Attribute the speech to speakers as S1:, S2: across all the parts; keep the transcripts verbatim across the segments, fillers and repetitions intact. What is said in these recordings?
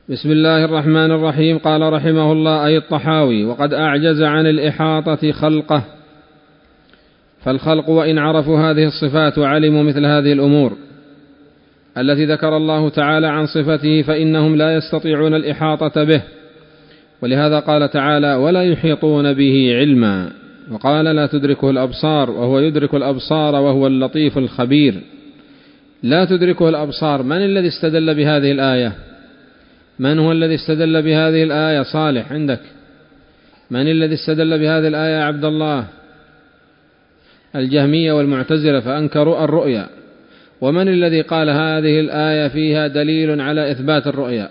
S1: بسم الله الرحمن الرحيم. قال رحمه الله أي الطحاوي: وقد أعجز عن الإحاطة خلقه، فالخلق وإن عرفوا هذه الصفات وعلموا مثل هذه الأمور التي ذكر الله تعالى عن صفته فإنهم لا يستطيعون الإحاطة به، ولهذا قال تعالى: ولا يحيطون به علما، وقال: لا تدركه الأبصار وهو يدرك الأبصار وهو اللطيف الخبير. لا تدركه الأبصار، من الذي استدل بهذه الآية؟ من هو الذي استدل بهذه الآية؟ صالح عندك. من الذي استدل بهذه الآية يا عبد الله؟ الجهمية والمعتزلة فأنكروا الرؤيا. ومن الذي قال هذه الآية فيها دليل على إثبات الرؤيا؟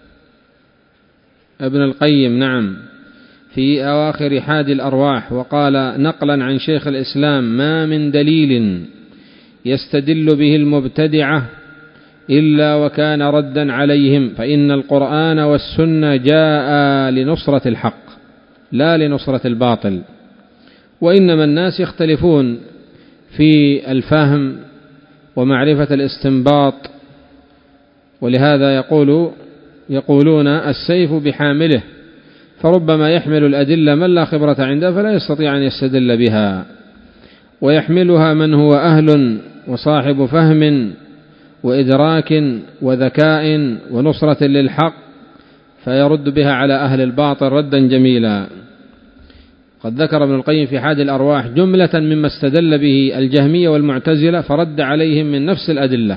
S1: ابن القيم، نعم، في أواخر حاد الأرواح، وقال نقلا عن شيخ الإسلام: ما من دليل يستدل به المبتدعة إلا وكان ردا عليهم، فإن القرآن والسنة جاء لنصرة الحق لا لنصرة الباطل، وإنما الناس يختلفون في الفهم ومعرفة الاستنباط، ولهذا يقول يقولون السيف بحامله، فربما يحمل الأدلة من لا خبرة عنده فلا يستطيع أن يستدل بها، ويحملها من هو أهل وصاحب فهم وإدراك وذكاء ونصرة للحق فيرد بها على أهل الباطل ردا جميلا. قد ذكر ابن القيم في حاد الأرواح جملة مما استدل به الجهمية والمعتزلة فرد عليهم من نفس الأدلة.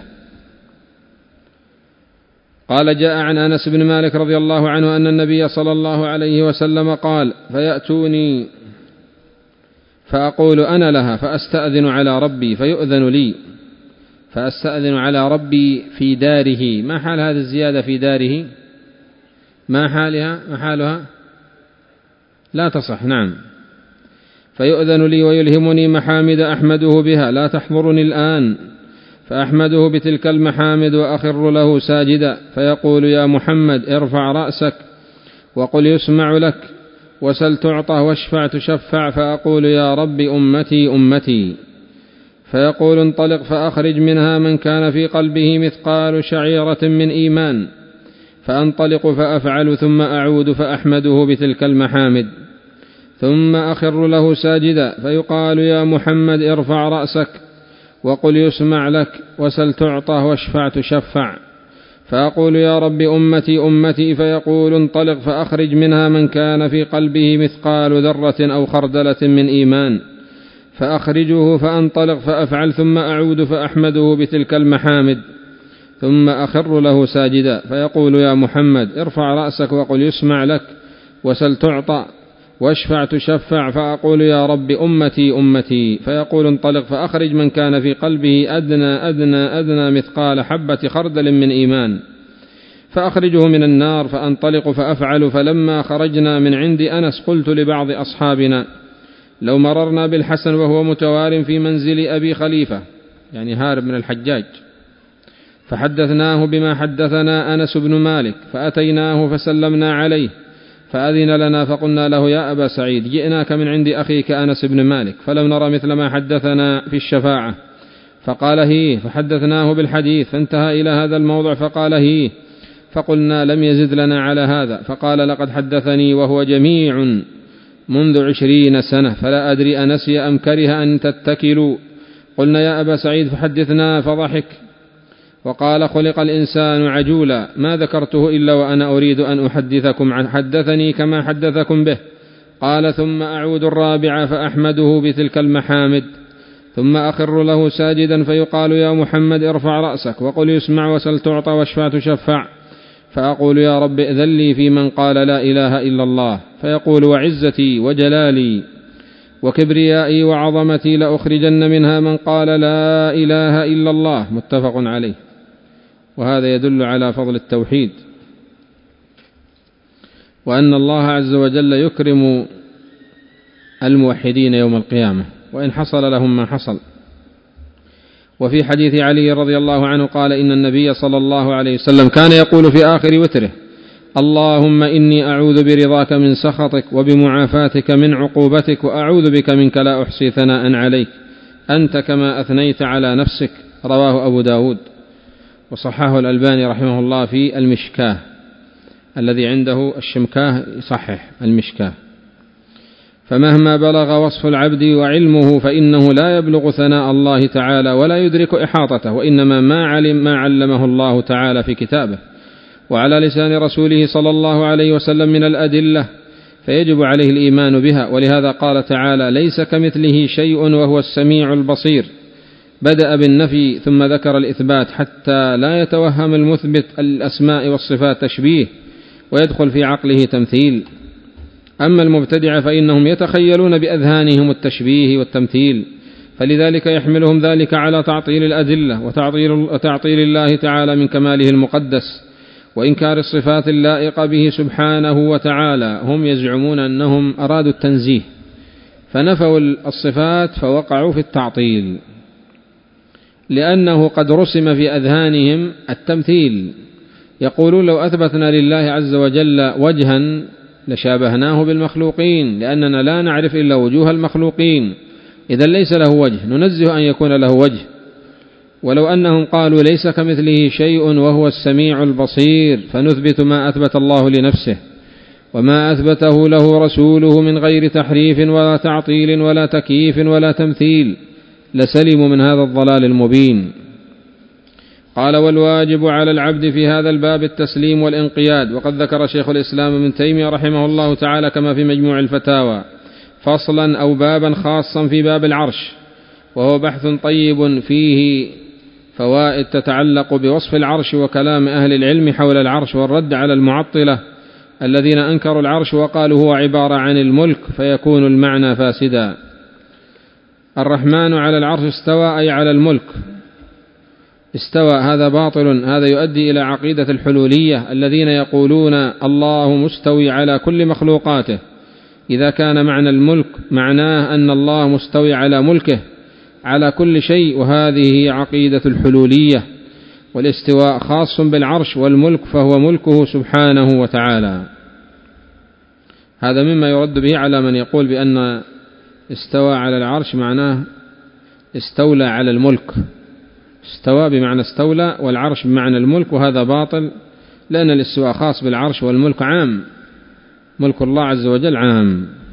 S1: قال: جاء عن أنس بن مالك رضي الله عنه أن النبي صلى الله عليه وسلم قال: فيأتوني فأقول أنا لها فأستأذن على ربي فيؤذن لي، فأستأذن على ربي في داره. ما حال هذه الزيادة في داره؟ ما حالها؟ ما حالها؟ لا تصح. نعم. فيؤذن لي ويلهمني محامد أحمده بها لا تحضرني الآن، فأحمده بتلك المحامد وأخر له ساجدا، فيقول: يا محمد ارفع رأسك وقل يسمع لك، وسل تعطى واشفع تشفع، فأقول: يا رب أمتي أمتي، فيقول: انطلق فأخرج منها من كان في قلبه مثقال شعيرة من إيمان، فأنطلق فأفعل ثم أعود فأحمده بتلك المحامد، ثم أخر له ساجدا، فيقال: يا محمد ارفع رأسك وقل يسمع لك، وسل تعطى واشفع تشفع، فأقول: يا رب أمتي أمتي، فيقول: انطلق فأخرج منها من كان في قلبه مثقال ذرة أو خردلة من إيمان، فأخرجه فأنطلق فأفعل ثم أعود فأحمده بتلك المحامد، ثم أخر له ساجدا، فيقول: يا محمد ارفع رأسك وقل يسمع لك، وسل تعطى واشفع تشفع، فأقول: يا رب أمتي أمتي، فيقول: انطلق فأخرج من كان في قلبه أدنى أدنى أدنى مثقال حبة خردل من إيمان، فأخرجه من النار، فأنطلق فأفعل. فلما خرجنا من عند أنس قلت لبعض أصحابنا: لو مررنا بالحسن وهو متوار في منزل أبي خليفة، يعني هارب من الحجاج، فحدثناه بما حدثنا أنس بن مالك، فأتيناه فسلمنا عليه فأذن لنا، فقلنا له: يا أبا سعيد جئناك من عند أخيك أنس بن مالك فلم نرى مثل ما حدثنا في الشفاعة، فقال: هي، فحدثناه بالحديث فانتهى إلى هذا الموضع فقال: هي، فقلنا: لم يزد لنا على هذا، فقال: لقد حدثني وهو جميع منذ عشرين سنة، فلا أدري أنسي أم كره أن تتكلوا. قلنا: يا أبا سعيد فحدثنا، فضحك وقال: خلق الإنسان عجولا، ما ذكرته إلا وأنا أريد أن أحدثكم عن حدثني كما حدثكم به. قال: ثم أعود الرابعة فأحمده بتلك المحامد، ثم أخر له ساجدا، فيقال: يا محمد ارفع رأسك وقل يسمع، وسل تعطى واشفع تشفع، فأقول: يا رب ائذن لي في من قال لا إله إلا الله، فيقول: وعزتي وجلالي وكبريائي وعظمتي لأخرجن منها من قال لا إله إلا الله. متفق عليه. وهذا يدل على فضل التوحيد، وأن الله عز وجل يكرم الموحدين يوم القيامة وإن حصل لهم ما حصل. وفي حديث علي رضي الله عنه قال: إن النبي صلى الله عليه وسلم كان يقول في آخر وتره: اللهم إني أعوذ برضاك من سخطك وبمعافاتك من عقوبتك، وأعوذ بك منك لا أحصي ثناء عليك أنت كما أثنيت على نفسك. رواه أبو داود، وصححه الألباني رحمه الله في المشكاة. الذي عنده الشمكاه يصحح المشكاه. فمهما بلغ وصف العبد وعلمه فإنه لا يبلغ ثناء الله تعالى ولا يدرك إحاطته، وإنما ما علم ما علمه الله تعالى في كتابه وعلى لسان رسوله صلى الله عليه وسلم من الأدلة، فيجب عليه الإيمان بها. ولهذا قال تعالى: ليس كمثله شيء وهو السميع البصير. بدأ بالنفي ثم ذكر الإثبات حتى لا يتوهم المثبت الأسماء والصفات تشبيه ويدخل في عقله تمثيل. أما المبتدعة فإنهم يتخيلون بأذهانهم التشبيه والتمثيل، فلذلك يحملهم ذلك على تعطيل الأدلة وتعطيل الله تعالى من كماله المقدس وإنكار الصفات اللائقة به سبحانه وتعالى. هم يزعمون أنهم أرادوا التنزيه فنفوا الصفات فوقعوا في التعطيل، لأنه قد رسم في أذهانهم التمثيل. يقولون: لو أثبتنا لله عز وجل وجها لشابهناه بالمخلوقين، لأننا لا نعرف إلا وجوه المخلوقين، إذن ليس له وجه، ننزه أن يكون له وجه. ولو أنهم قالوا: ليس كمثله شيء وهو السميع البصير، فنثبت ما أثبت الله لنفسه وما أثبته له رسوله من غير تحريف ولا تعطيل ولا تكييف ولا تمثيل، لسلموا من هذا الضلال المبين. قال: والواجب على العبد في هذا الباب التسليم والانقياد. وقد ذكر شيخ الإسلام ابن تيمية رحمه الله تعالى كما في مجموع الفتاوى فصلا أو بابا خاصا في باب العرش، وهو بحث طيب فيه فوائد تتعلق بوصف العرش وكلام أهل العلم حول العرش والرد على المعطلة الذين أنكروا العرش وقالوا هو عبارة عن الملك فيكون المعنى فاسدا. الرحمن على العرش استوى أي على الملك. استوى هذا باطل، هذا يؤدي إلى عقيدة الحلولية الذين يقولون الله مستوي على كل مخلوقاته. إذا كان معنى الملك معناه أن الله مستوي على ملكه على كل شيء، وهذه هي عقيدة الحلولية. والاستواء خاص بالعرش، والملك فهو ملكه سبحانه وتعالى. هذا مما يرد به على من يقول بأن استوى على العرش معناه استولى على الملك. استوى بمعنى استولى، والعرش بمعنى الملك، وهذا باطل، لأن الاستواء خاص بالعرش والملك عام، ملك الله عز وجل عام.